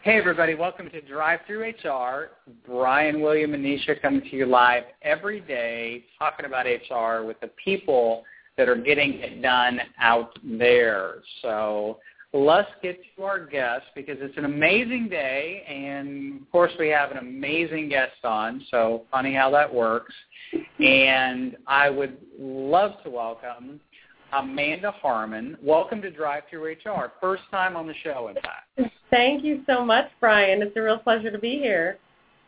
Hey, everybody. Welcome to Drive Through HR. Brian, William, and Nisha coming to you live every day talking about HR with the people that are getting it done out there. So let's get to our guests because it's an amazing day, and, of course, we have an amazing guest on, so funny how that works. And I would love to welcome Amanda Harmon. Welcome to Drive Through HR. First time on the show, in fact. Thank you so much, Brian. It's a real pleasure to be here.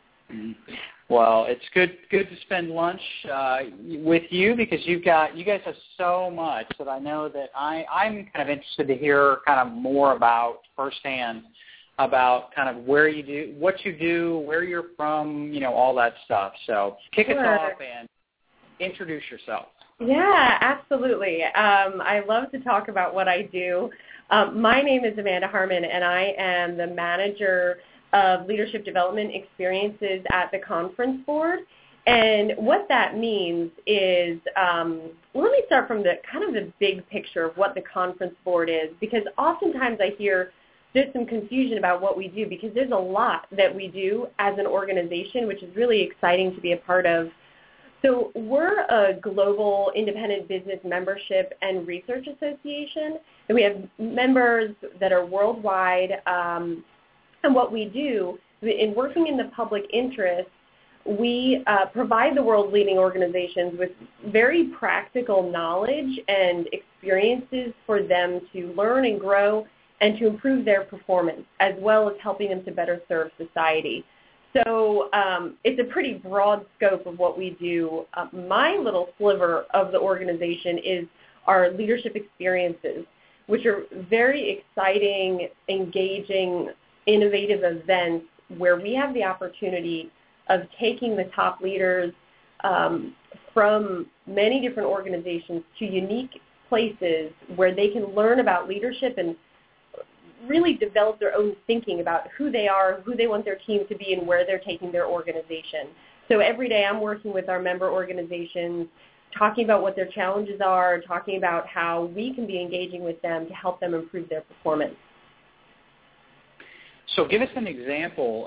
Well, it's good to spend lunch with you because you guys have so much that I know that I'm kind of interested to hear kind of more about firsthand about kind of where you do, what you do, where you're from, all that stuff. So kick us off and introduce yourself. Yeah, absolutely. I love to talk about what I do. My name is Amanda Harmon, and I am the manager of leadership development experiences at the Conference Board. And what that means is, let me start from the big picture of what the Conference Board is, because oftentimes I hear there's some confusion about what we do, because there's a lot that we do as an organization, which is really exciting to be a part of. So we're a global independent business membership and research association, and we have members that are worldwide. And what we do, in working in the public interest, we provide the world's leading organizations with very practical knowledge and experiences for them to learn and grow and to improve their performance, as well as helping them to better serve society. So it's a pretty broad scope of what we do. My little sliver of the organization is our leadership experiences, which are very exciting, engaging, innovative events where we have the opportunity of taking the top leaders from many different organizations to unique places where they can learn about leadership and really develop their own thinking about who they are, who they want their team to be, and where they're taking their organization. So every day I'm working with our member organizations, talking about what their challenges are, talking about how we can be engaging with them to help them improve their performance. So give us an example,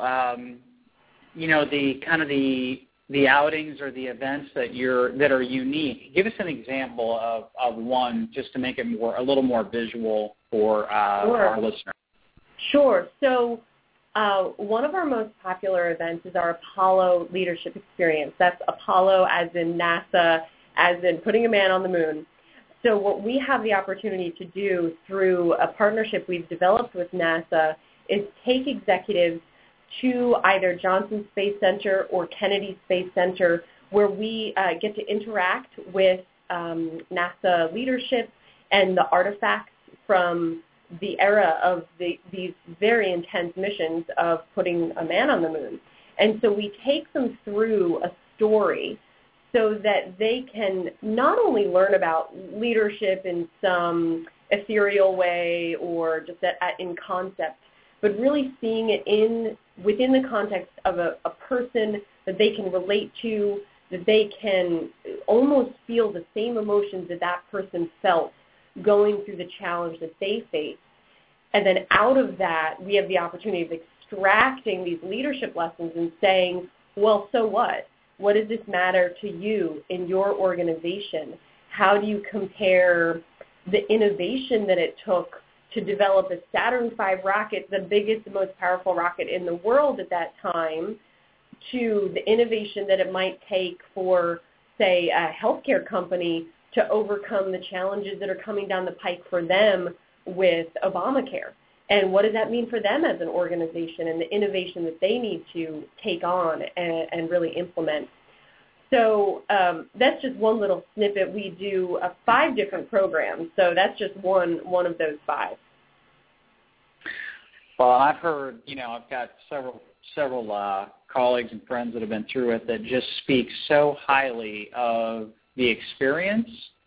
the outings or the events that are unique. Give us an example of one just to make it a little more visual for our listeners. Sure. So one of our most popular events is our Apollo Leadership Experience. That's Apollo as in NASA, as in putting a man on the moon. So what we have the opportunity to do through a partnership we've developed with NASA is take executives to either Johnson Space Center or Kennedy Space Center, where we get to interact with NASA leadership and the artifacts from the era of these very intense missions of putting a man on the moon. And so we take them through a story so that they can not only learn about leadership in some ethereal way or just in concept, but really seeing it within the context of a person that they can relate to, that they can almost feel the same emotions that person felt going through the challenge that they faced. And then out of that, we have the opportunity of extracting these leadership lessons and saying, well, so what? What does this matter to you in your organization? How do you compare the innovation that it took to develop a Saturn V rocket, the biggest, the most powerful rocket in the world at that time, to the innovation that it might take for, say, a healthcare company to overcome the challenges that are coming down the pike for them with Obamacare? And what does that mean for them as an organization and the innovation that they need to take on and really implement? So that's just one little snippet. We do 5 different programs, so that's just one of those 5. Well, I've heard, I've got several colleagues and friends that have been through it that just speak so highly of the experience,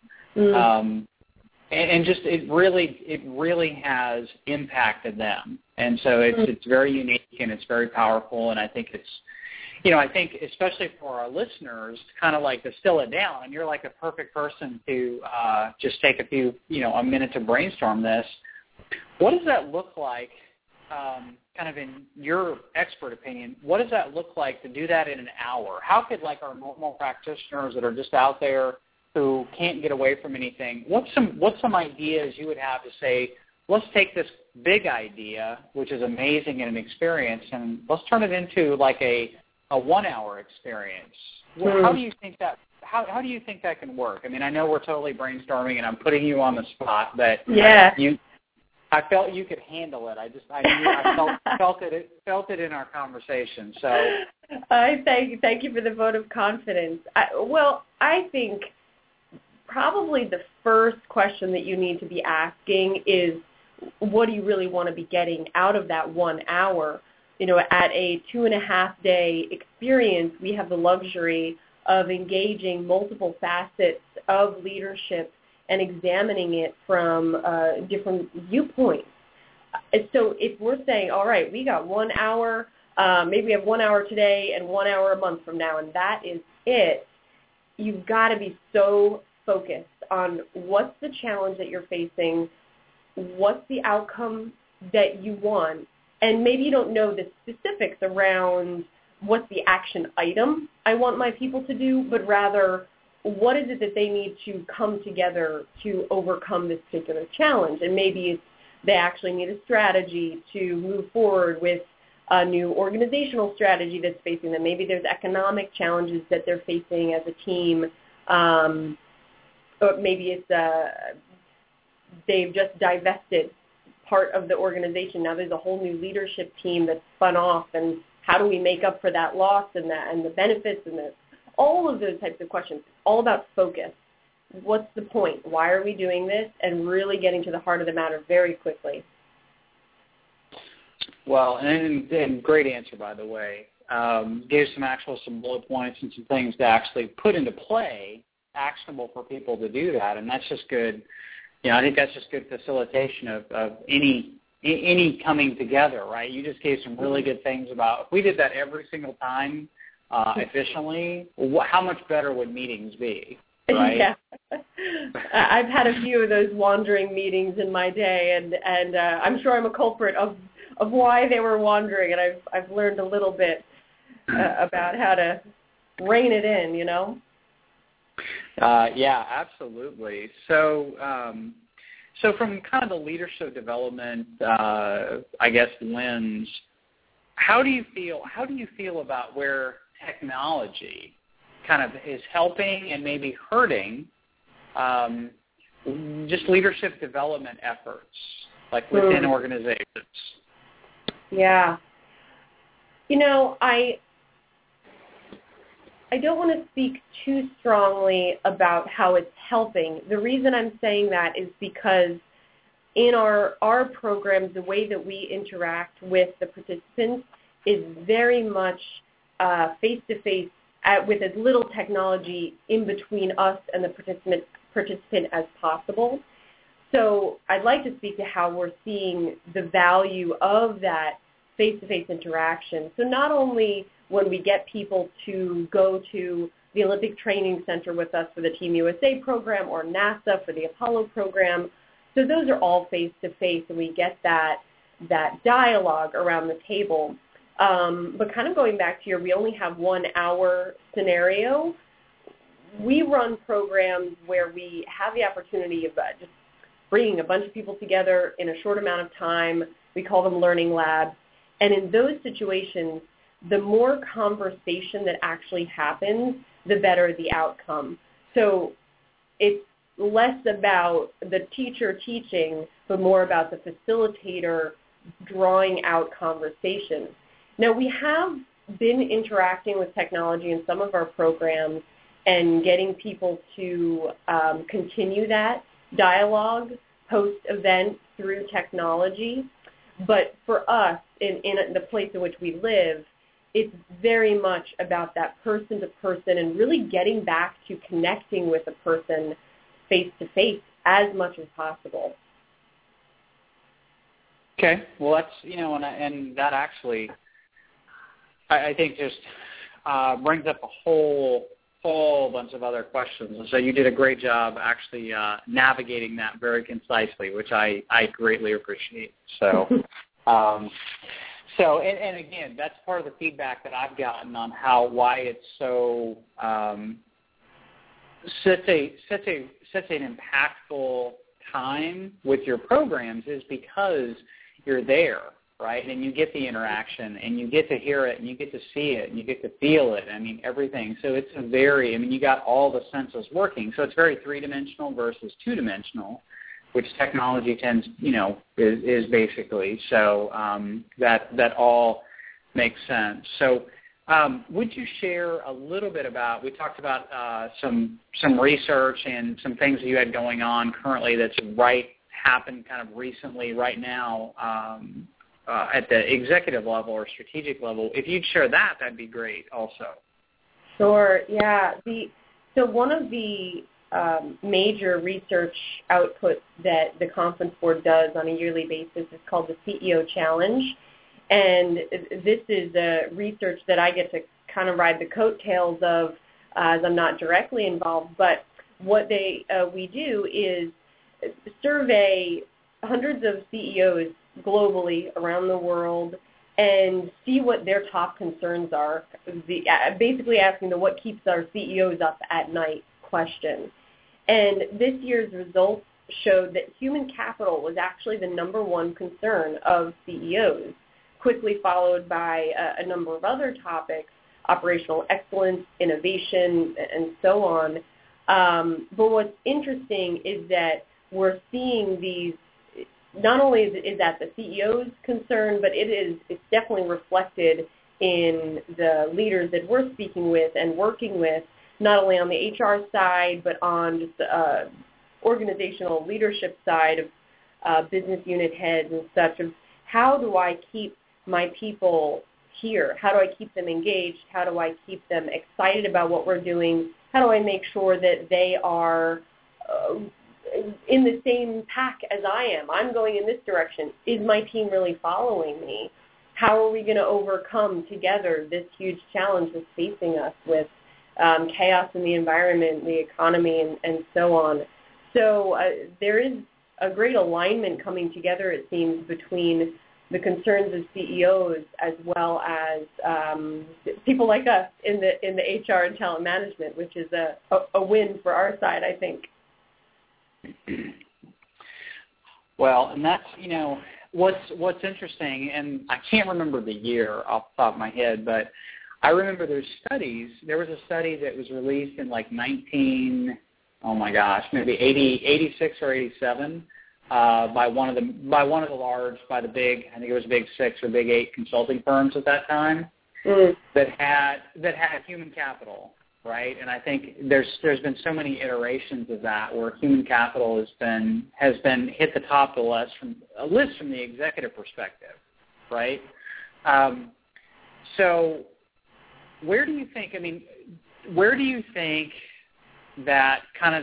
and just it really has impacted them, and so it's very unique and it's very powerful, and I think it's. I think especially for our listeners, kind of like distill it down, and you're like a perfect person to just take a minute to brainstorm this. What does that look like kind of in your expert opinion, what does that look like to do that in an hour? How could like our normal practitioners that are just out there who can't get away from anything, what's some ideas you would have to say, let's take this big idea, which is amazing and an experience, and let's turn it into like a 1 hour experience. How do you think that how do you think that can work? I mean, I know we're totally brainstorming and I'm putting you on the spot, but I felt you could handle it. I felt it in our conversation. So I thank you for the vote of confidence. I think probably the first question that you need to be asking is, what do you really want to be getting out of that 1 hour? You know, at a 2.5-day experience, we have the luxury of engaging multiple facets of leadership and examining it from different viewpoints. So if we're saying, all right, we got 1 hour, maybe we have 1 hour today and 1 hour a month from now, and that is it, you've got to be so focused on what's the challenge that you're facing, what's the outcome that you want, and maybe you don't know the specifics around what's the action item I want my people to do, but rather what is it that they need to come together to overcome this particular challenge. And maybe it's they actually need a strategy to move forward with a new organizational strategy that's facing them. Maybe there's economic challenges that they're facing as a team. Or maybe it's they've just divested part of the organization. Now there's a whole new leadership team that's spun off, and how do we make up for that loss and the benefits and all of those types of questions. All about focus. What's the point? Why are we doing this? And really getting to the heart of the matter very quickly. Well, and great answer, by the way. Gave some bullet points and some things to actually put into play, actionable for people to do that, and that's just good. You know, I think that's just good facilitation of any coming together, right? You just gave some really good things about if we did that every single time efficiently, how much better would meetings be, right? Yeah. I've had a few of those wandering meetings in my day, and I'm sure I'm a culprit of why they were wandering, and I've learned a little bit about how to rein it in, you know? Yeah, absolutely. So from kind of the leadership development, I guess, lens, how do you feel about where technology kind of is helping and maybe hurting just leadership development efforts, like within organizations? Yeah. You know, I don't want to speak too strongly about how it's helping. The reason I'm saying that is because in our programs, the way that we interact with the participants is very much face-to-face with as little technology in between us and the participant as possible. So I'd like to speak to how we're seeing the value of that face-to-face interaction. So not only when we get people to go to the Olympic Training Center with us for the Team USA program or NASA for the Apollo program, so those are all face-to-face, and we get that dialogue around the table. But kind of going back to your we only have 1 hour scenario, we run programs where we have the opportunity of just bringing a bunch of people together in a short amount of time. We call them learning labs. And in those situations, the more conversation that actually happens, the better the outcome. So it's less about the teacher teaching, but more about the facilitator drawing out conversations. Now, we have been interacting with technology in some of our programs and getting people to continue that dialogue post-event through technology. But for us, in the place in which we live, it's very much about that person-to-person and really getting back to connecting with a person face-to-face as much as possible. Okay. Well, that's, and that actually, I think just brings up a whole bunch of other questions. And so you did a great job actually navigating that very concisely, which I greatly appreciate. So, So, and again, that's part of the feedback that I've gotten on why it's so such an impactful time with your programs is because you're there, right? And you get the interaction, and you get to hear it, and you get to see it, and you get to feel it. I mean, everything. So it's you got all the senses working. So it's very three-dimensional versus two-dimensional, which technology tends, is basically. So that all makes sense. So would you share a little bit about, we talked about some research and some things that you had going on currently that's happened kind of recently right now at the executive level or strategic level. If you'd share that, that'd be great also. Sure, yeah. So one of the major research outputs that the Conference Board does on a yearly basis is called the CEO Challenge. And this is research that I get to kind of ride the coattails of as I'm not directly involved. But what we do is survey hundreds of CEOs globally around the world and see what their top concerns are, basically asking the what keeps our CEOs up at night question. And this year's results showed that human capital was actually the number one concern of CEOs, quickly followed by a number of other topics, operational excellence, innovation, and so on. But what's interesting is that we're seeing these, not only is that the CEO's concern, but it's definitely reflected in the leaders that we're speaking with and working with, not only on the HR side, but on just the organizational leadership side of business unit heads and such, of how do I keep my people here? How do I keep them engaged? How do I keep them excited about what we're doing? How do I make sure that they are in the same pack as I am? I'm going in this direction. Is my team really following me? How are we going to overcome together this huge challenge that's facing us with chaos in the environment, the economy, and so on? So there is a great alignment coming together, it seems, between the concerns of CEOs as well as people like us in the HR and talent management, which is a win for our side, I think. Well, and that's, what's interesting, and I can't remember the year off the top of my head, but I remember there was a study that was released in like maybe 86 or 87, by one of the big, I think it was Big 6 or Big 8 consulting firms at that time, that had human capital, right? And I think there's been so many iterations of that where human capital has been hit the top of the list from the executive perspective, right? So where do you think that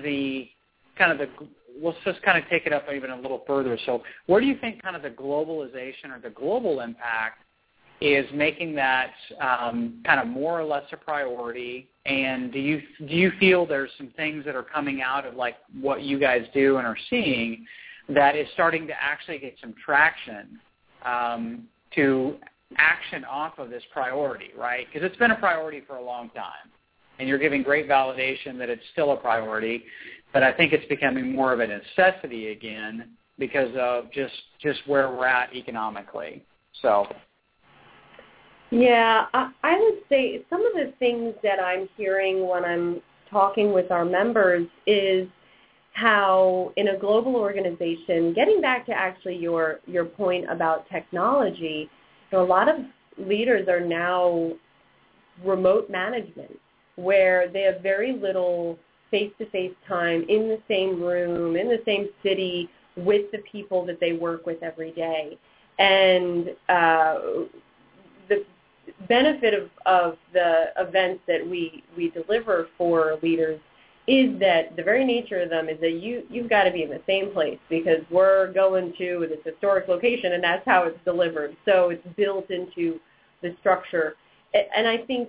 let's just kind of take it up even a little further. So where do you think kind of the globalization or the global impact is making that kind of more or less a priority? And do you feel there's some things that are coming out of like what you guys do and are seeing that is starting to actually get some traction to action off of this priority, right? Because it's been a priority for a long time, and you're giving great validation that it's still a priority, but I think it's becoming more of a necessity again because of just where we're at economically. So, yeah, I would say some of the things that I'm hearing when I'm talking with our members is how in a global organization, getting back to actually your point about technology, a lot of leaders are now remote management, where they have very little face-to-face time in the same room, in the same city, with the people that they work with every day. And the benefit of the events that we deliver for leaders is that the very nature of them is that you've got to be in the same place because we're going to this historic location, and that's how it's delivered. So it's built into the structure. And I think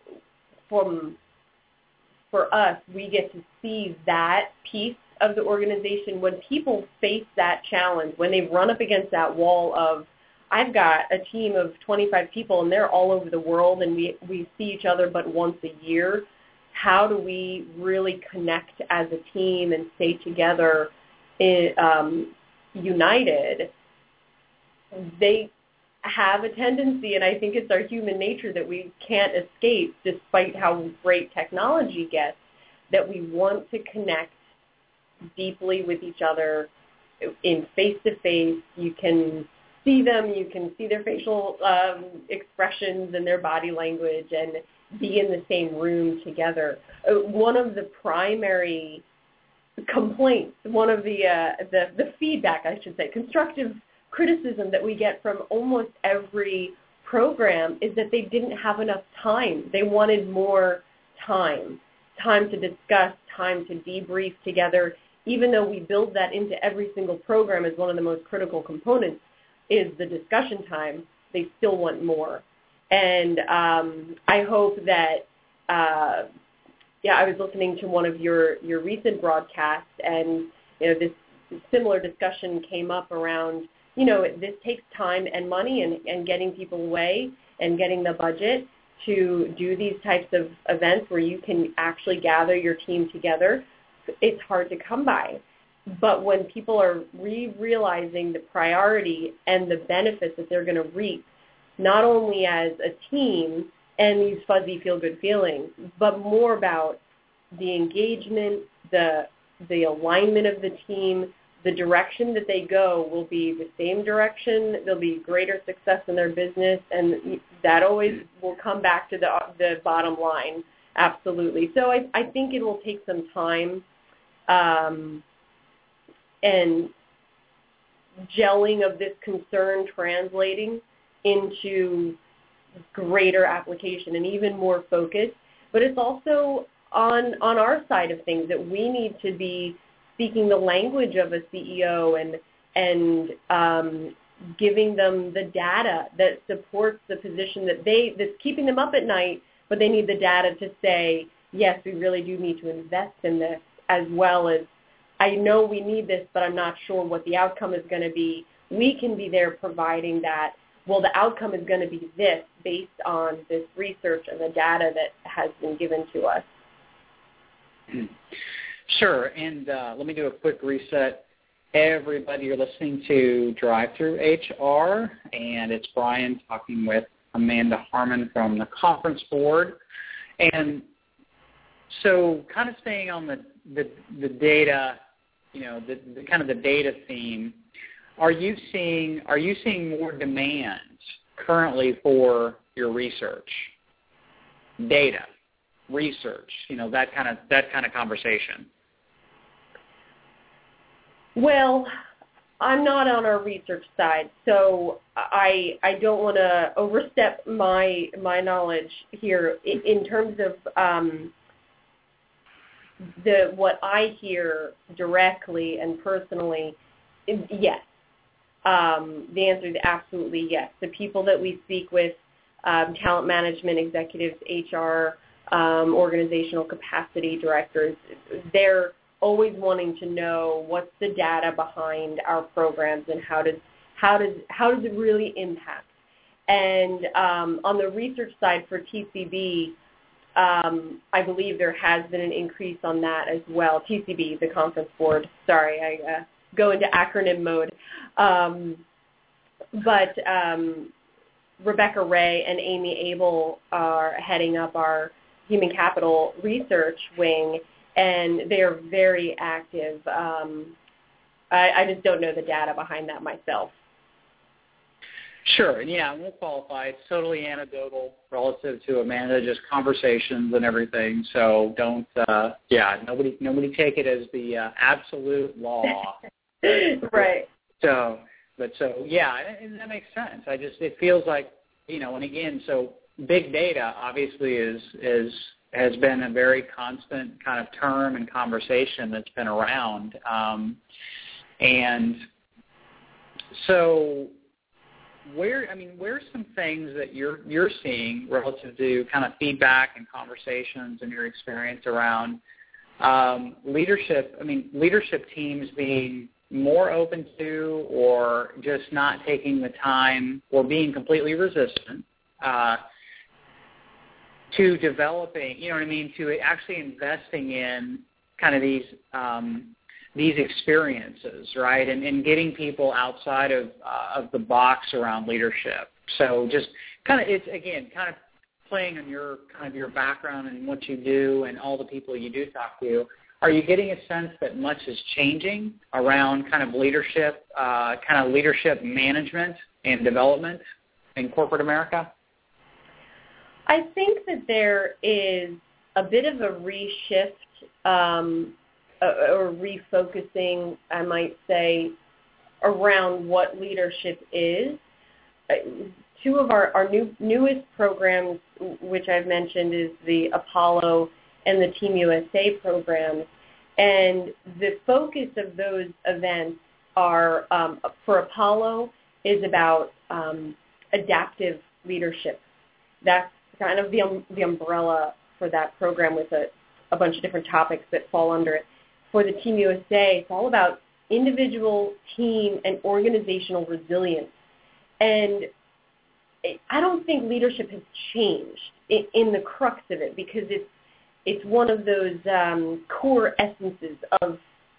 for us, we get to see that piece of the organization when people face that challenge, when they run up against that wall of, I've got a team of 25 people, and they're all over the world, and we see each other but once a year. How do we really connect as a team and stay together united? They have a tendency, and I think it's our human nature that we can't escape despite how great technology gets, that we want to connect deeply with each other in face-to-face. You can see them, you can see their facial expressions and their body language and be in the same room together. One of the primary complaints, one of the feedback, I should say, constructive criticism that we get from almost every program is that they didn't have enough time. They wanted more time to discuss, time to debrief together. Even though we build that into every single program as one of the most critical components is the discussion time, they still want more. And I hope that, I was listening to one of your recent broadcasts, and this similar discussion came up around, this takes time and money and getting people away and getting the budget to do these types of events where you can actually gather your team together. It's hard to come by. But when people are realizing the priority and the benefits that they're going to reap, not only as a team and these fuzzy feel-good feelings, but more about the engagement, the alignment of the team, the direction that they go will be the same direction. There'll be greater success in their business, and that always will come back to the bottom line, absolutely. So I think it will take some time and gelling of this concern translating into greater application and even more focus. But it's also on our side of things that we need to be speaking the language of a CEO and giving them the data that supports the position that's keeping them up at night, but they need the data to say, yes, we really do need to invest in this, as well as, I know we need this, but I'm not sure what the outcome is going to be. We can be there providing that, well, the outcome is going to be this based on this research and the data that has been given to us. Sure, and let me do a quick reset. Everybody, you're listening to Drive Through HR, and it's Brian talking with Amanda Harmon from the Conference Board. And so kind of staying on the data, the kind of the data theme, are you seeing more demand currently for your research? Data, research, that kind of conversation. Well, I'm not on our research side, so I don't want to overstep my knowledge here in terms of what I hear directly and personally. Yes, the answer is absolutely yes. The people that we speak with, talent management executives, HR, organizational capacity directors, they're always wanting to know what's the data behind our programs and how does it really impact. And on the research side for TCB, I believe there has been an increase on that as well. TCB, the Conference Board. Sorry, I go into acronym mode. But Rebecca Ray and Amy Abel are heading up our Human Capital Research Wing, and they are very active. I just don't know the data behind that myself. Sure, and yeah, we'll qualify. It's totally anecdotal relative to Amanda, just conversations and everything. So don't, nobody take it as the absolute law. Right. So yeah, and that makes sense. It feels like, and again, so big data obviously has been a very constant kind of term and conversation that's been around. And so where's some things that you're seeing relative to kind of feedback and conversations and your experience around leadership? Leadership teams being more open to, or just not taking the time, or being completely resistant to developing, you know what I mean, to actually investing in kind of these experiences, right, and getting people outside of the box around leadership. So just kind of, it's, again, kind of playing on your background and what you do and all the people you do talk to. Are you getting a sense that much is changing around kind of leadership management and development in corporate America? I think that there is a bit of a reshift or refocusing, I might say, around what leadership is. Two of our newest programs, which I've mentioned, is the Apollo and the Team USA programs. And the focus of those events are, for Apollo, is about adaptive leadership. That's kind of the umbrella for that program, with a bunch of different topics that fall under it. For the Team USA, it's all about individual, team, and organizational resilience. And I don't think leadership has changed in the crux of it, because it's one of those core essences of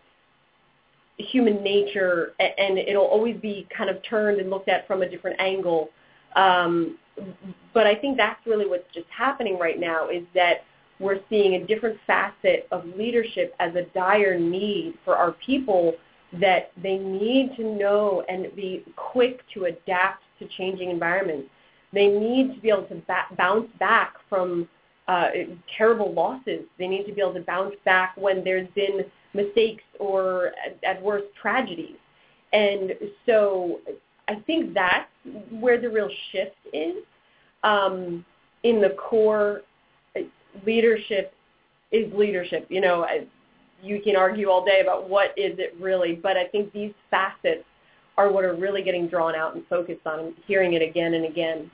human nature, and it'll always be kind of turned and looked at from a different angle. But I think that's really what's just happening right now, is that we're seeing a different facet of leadership as a dire need for our people, that they need to know and be quick to adapt to changing environments. They need to be able to bounce back from terrible losses. They need to be able to bounce back when there's been mistakes or, at worst, tragedies. And so I think that's where the real shift is. In the core, leadership is leadership. You know, you can argue all day about what is it really, but I think these facets are what are really getting drawn out and focused on, and hearing it again and again.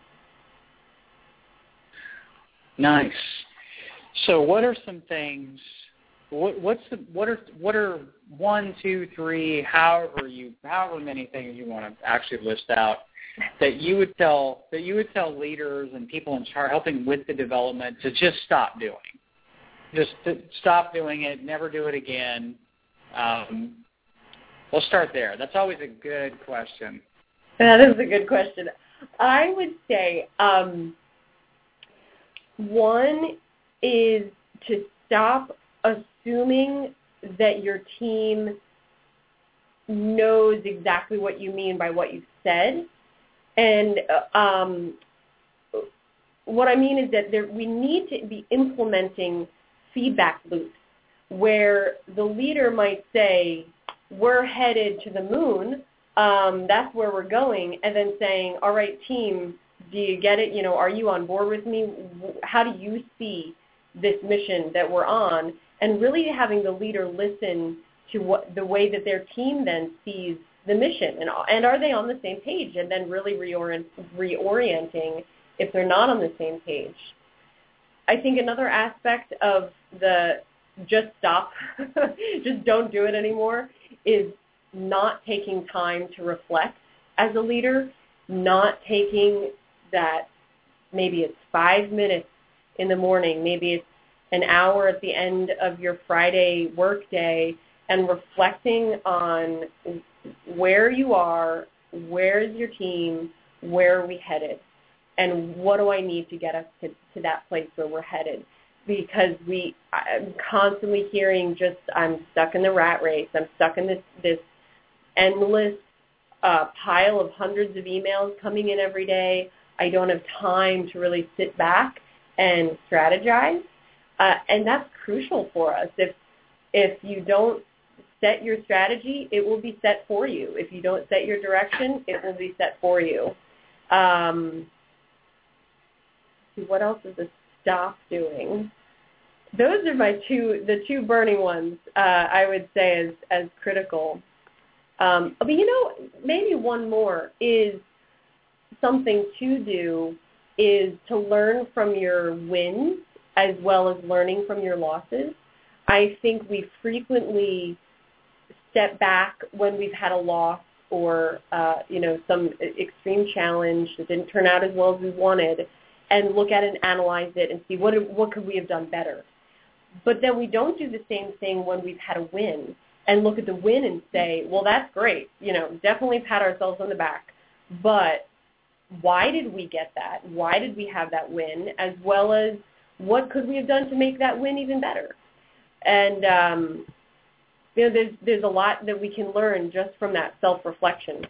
Nice. So what are some things, what are 1, 2, 3, however many things you want to actually list out, that you would tell leaders and people in charge, helping with the development, to just stop doing? Just to stop doing it, never do it again. We'll start there. That's always a good question. That is a good question. I would say one is to stop assuming that your team knows exactly what you mean by what you've said. And what I mean is that we need to be implementing feedback loops where the leader might say, we're headed to the moon, that's where we're going, and then saying, all right, team, do you get it? You know, are you on board with me? How do you see this mission that we're on? And really having the leader listen to the way that their team then sees the mission, and are they on the same page, and then really reorienting if they're not on the same page. I think another aspect of the just stop, just don't do it anymore, is not taking time to reflect as a leader, not taking that, maybe it's 5 minutes in the morning, maybe it's an hour at the end of your Friday workday, and reflecting on where you are, where's your team, where are we headed, and what do I need to get us to that place where we're headed. Because I'm constantly hearing I'm stuck in the rat race, I'm stuck in this endless pile of hundreds of emails coming in every day. I don't have time to really sit back and strategize. And that's crucial for us. If you don't set your strategy, it will be set for you. If you don't set your direction, it will be set for you. What else is a stop doing? Those are the two burning ones, I would say, as critical. But maybe one more is something to do, is to learn from your wins as well as learning from your losses. I think we frequently step back when we've had a loss or, some extreme challenge that didn't turn out as well as we wanted, and look at it and analyze it and see what could we have done better. But then we don't do the same thing when we've had a win and look at the win and say, well, that's great. Definitely pat ourselves on the back. But why did we get that? Why did we have that win? As well as what could we have done to make that win even better? And, there's a lot that we can learn just from that self-reflection.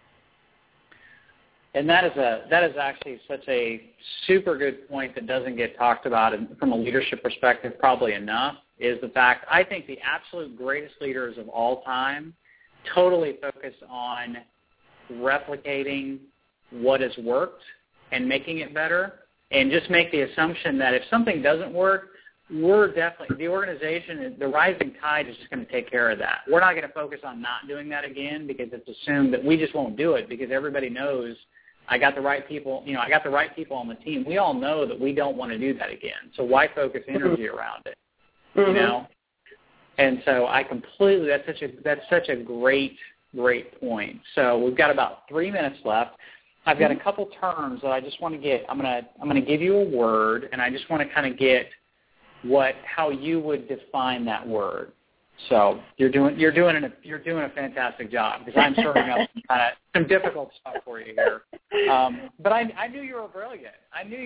And that is actually such a super good point that doesn't get talked about from a leadership perspective probably enough, is the fact I think the absolute greatest leaders of all time totally focus on replicating what has worked and making it better, and just make the assumption that if something doesn't work, the organization, the rising tide is just going to take care of that. We're not going to focus on not doing that again because it's assumed that we just won't do it because everybody knows I got the right people, I got the right people on the team. We all know that we don't want to do that again. So why focus energy around it? Mm-hmm. And so that's such a great point. So we've got about 3 minutes left. I've got a couple terms that I just want to get. I'm going to give you a word, and I just want to kind of get how you would define that word. So you're doing a fantastic job because I'm serving up some difficult stuff for you here. But I knew you were brilliant.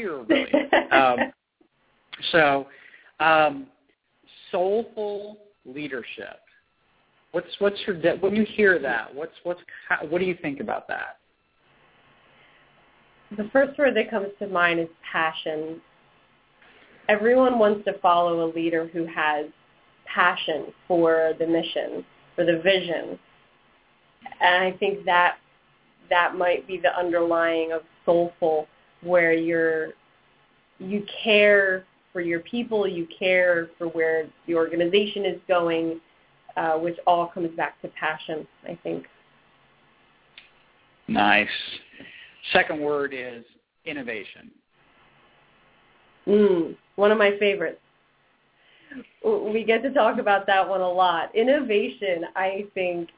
Soulful leadership. What's your when you hear that? What do you think about that? The first word that comes to mind is passion. Everyone wants to follow a leader who has passion for the mission, for the vision. And I think that might be the underlying of soulful, where you care for your people, you care for where the organization is going, which all comes back to passion, I think. Nice. Second word is innovation. One of my favorites. We get to talk about that one a lot. Innovation, I think,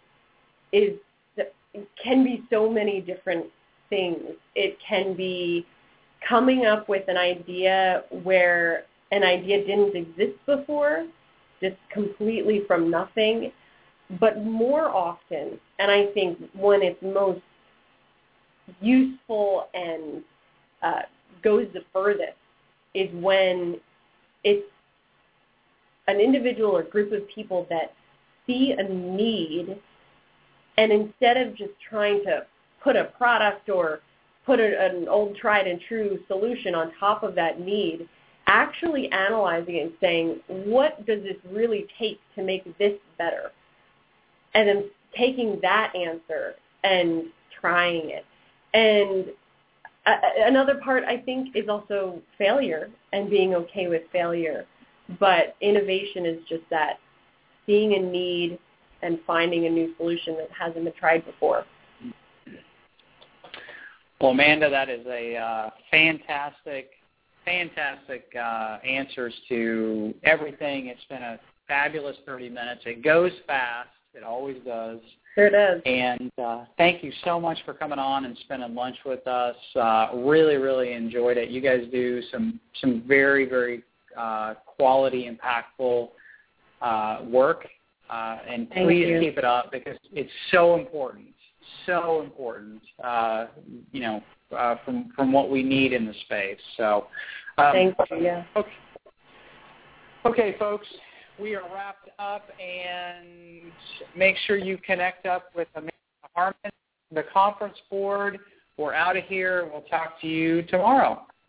can be so many different things. It can be coming up with an idea where an idea didn't exist before, just completely from nothing. But more often, and I think when it's most useful and goes the furthest, is when it's an individual or group of people that see a need, and instead of just trying to put a product or put an old tried and true solution on top of that need, actually analyzing it and saying, what does this really take to make this better? And then taking that answer and trying it. And another part, I think, is also failure and being okay with failure. But innovation is just that, seeing a need and finding a new solution that hasn't been tried before. Well, Amanda, that is a fantastic answers to everything. It's been a fabulous 30 minutes. It goes fast. It always does. Sure does. And thank you so much for coming on and spending lunch with us. Really, really enjoyed it. You guys do some very, very quality, impactful work. And please keep it up because it's so important. So important, from what we need in the space. So, thank you. Yeah. Okay, folks, we are wrapped up, and make sure you connect up with Amanda Harmon, the conference board. We're out of here. We'll talk to you tomorrow.